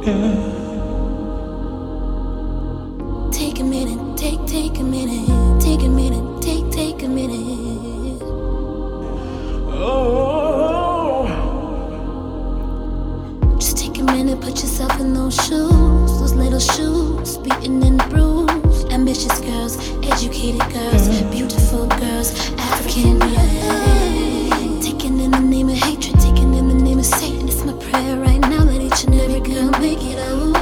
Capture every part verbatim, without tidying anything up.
Take a minute, take, take a minute, take a minute, take, take a minute. Oh, Just take a minute, put yourself in those shoes, those little shoes, beaten and bruised. Ambitious girls, educated girls, beautiful girls, African girls. Taken in the name of hatred, taken in the name of Satan. It's my prayer right now that each and every girl make it out.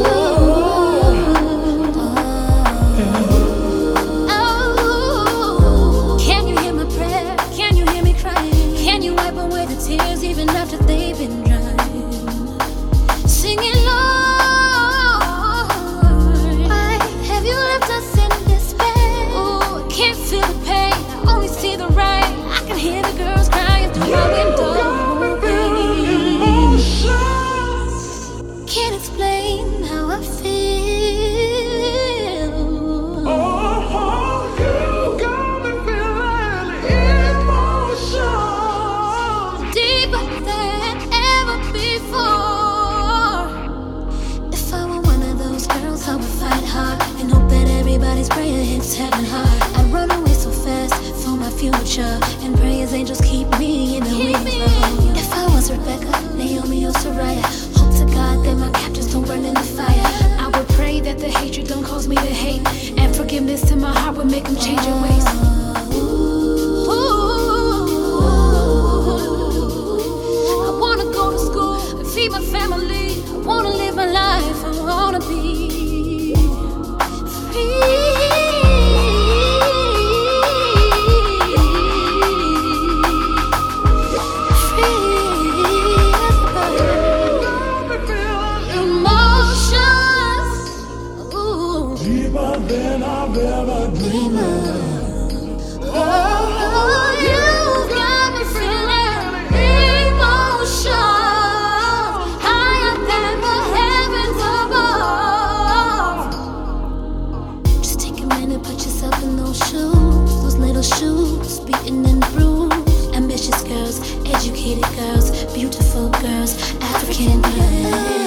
Oh, can you hear my prayer? Can you hear me crying? Can you wipe away the tears even after they've been drying? Singing, Lord, why have you left us in despair? Oh, I can't feel the pain, I only see the rain. I can hear the girls crying through my window. Can't explain how I feel. oh, you got me feeling emotions. Deeper than ever before. If I were one of those girls, I would fight hard and hope that everybody's prayer hits heaven hard. I'd run away so fast for my future and pray as angels keep me in the wings. If I was Rebecca, Naomi, or Soraya, hope to God that my captors don't burn in the fire. I would pray that the hatred don't cause me to hate, and forgiveness in my heart would make them change their ways. I wanna go to school and feed my family. I wanna live my life. I wanna be free. Deeper than I've ever dreamed. Oh, you got me feeling emotions higher than the heavens above. Just take a minute, put yourself in those shoes, those little shoes, beaten and bruised. Ambitious girls, educated girls, beautiful girls, African girls.